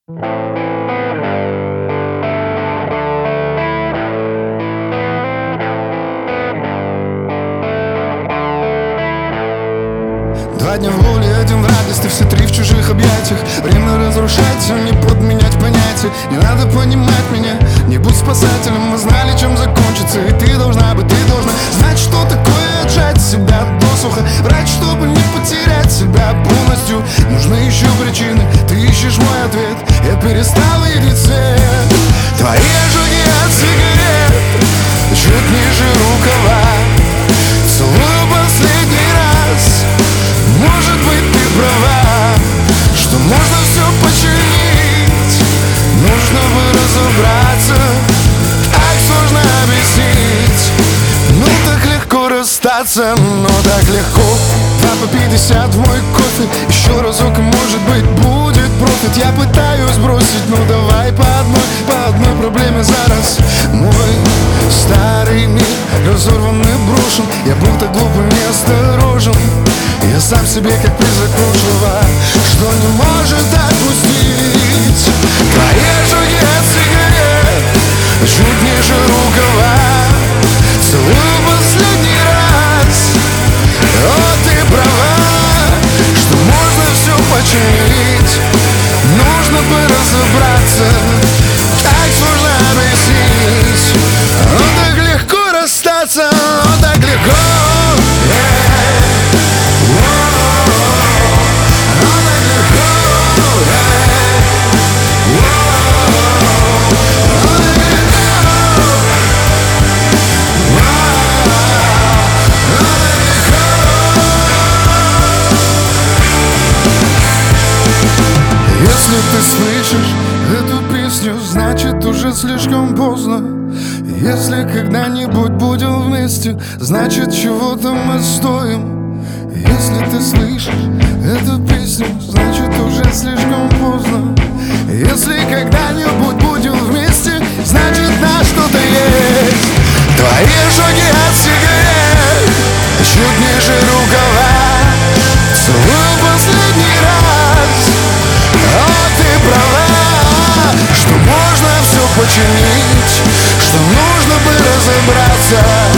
Два дня в воле, один в радости, все три в чужих объятиях. Время разрушать все, не подменять понятия. Не надо понимать меня, не будь спасателем. Мы знали, чем закончится, и ты должна знать, что такое отжать себя досуха. Врать, чтобы не потерять себя полностью. Нужны еще причины, ты ищешь мой ответ. Я перестал видеть свет. Твои ожоги от сигарет чуть ниже рукава. Целую последний раз. Может быть, ты права, что можно все починить. Нужно бы разобраться, так сложно объяснить. Ну так легко расстаться, но так легко. 2 по 50 в мой кофе. Еще разок, и может быть будет профит. Я пытаюсь бросить, ну давай по одной проблеме за раз. Мой старый мир разорван и брошен. Я был так глуп и неосторожен. Я сам себе как призрак прошлого, что не может отпустить. Твои ожоги от сигарет чуть ниже рукава. Целую последний раз. О, ты права, что можно все починить. Нужно бы разобраться, так сложно объяснить. О, так легко расстаться, о, так легко. Если ты слышишь эту песню, значит уже слишком поздно. Если когда-нибудь будем вместе, значит чего-то мы стоим. Если ты слышишь эту песню, значит уже слишком поздно. Если когда-нибудь будем вместе, значит на что-то есть. Твои ожоги от сигарет чуть ниже рукава. Целую последний раз. О, ты права, что можно все починить, что нужно бы разобраться.